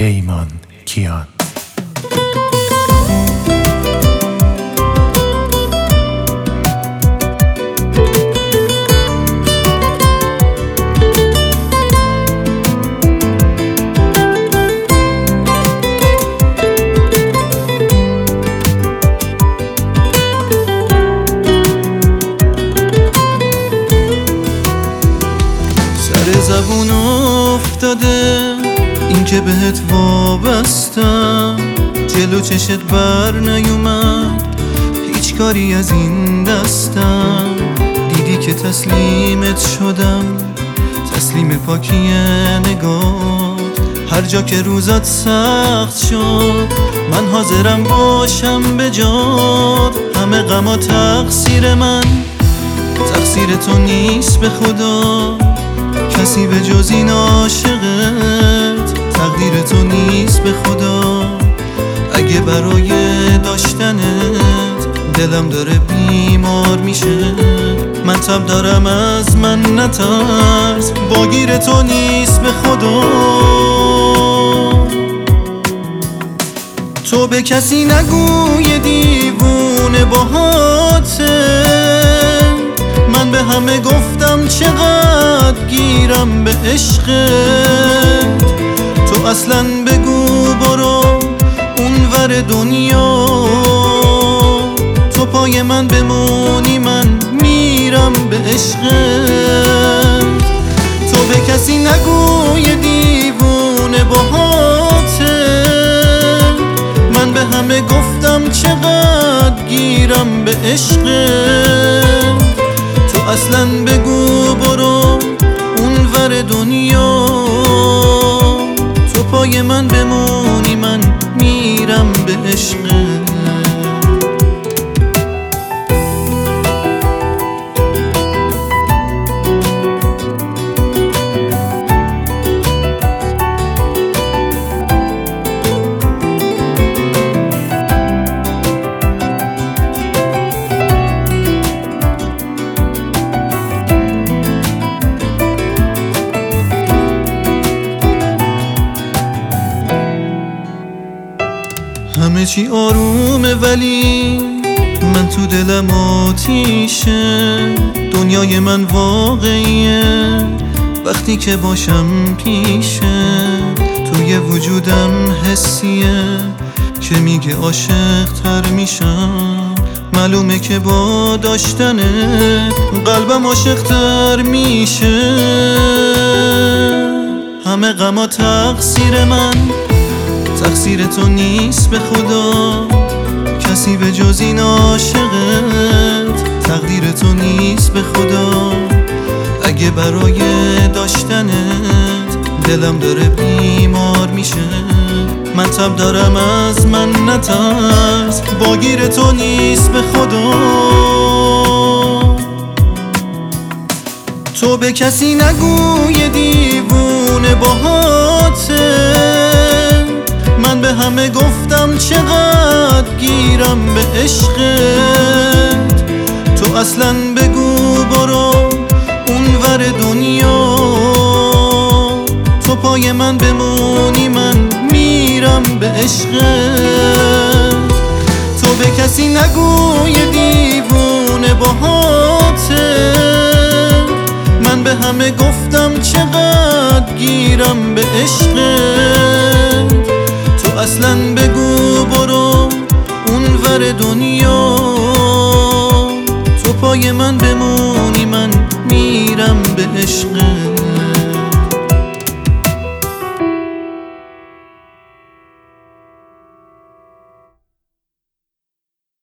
پیمان کیان. زبون افتاده این که بهت وابستم، جلو چشت بر نیومد هیچ کاری از این دستم. دیدی که تسلیمت شدم، تسلیم پاکی نگات. هر جا که روزات سخت شد من حاضرم باشم به جات. همه غما تقصیر من، تقصیر تو نیست به خدا. کسی به جز این عاشقت، تقدیر تو نیست به خدا. اگه برای داشتنت دلم داره بیمار میشه، من تب دارم از من نترس، باگیر تو نیست به خدا. تو به کسی نگوی دیوونه باهاته، من به همه گفتم چقدر گیرم به عشقت. تو اصلا بگو برو اونور دنیا، تو پای من بمونی من میرم به عشقت. تو به کسی نگوی دیوونه باهاته، من به همه گفتم چقدر گیرم به عشقت. تو اصلا بگو برو اونور دنیا، تو پای من بمونی من میرم به عشقت. همه چی آرومه ولی من تو دلم آتیشه. دنیای من واقعیه وقتی که باشم پیشه. توی وجودم حسیه که میگه عاشق تر میشم. معلومه که با داشتنه قلبم عاشق تر میشه. همه غما تقصیر من، تقصیر تو نیست به خدا. کسی به جز این عاشقت، تقدیر تو نیست به خدا. اگه برای داشتنت دلم داره بیمار میشه، من تب دارم از من نترس، باگیر تو نیست به خدا. تو به کسی نگوی دیوونه باهاته، من به همه گفتم چقدر گیرم به عشقت. تو اصلا بگو برو اونور دنیا، تو پای من بمونی من میرم به عشقت. تو به کسی نگوی دیوونه باهاته، من به همه گفتم چقدر گیرم به عشقت. تو اصلا بگو برو اونور دنیا، تو پای من بمونی من میرم به عشقت.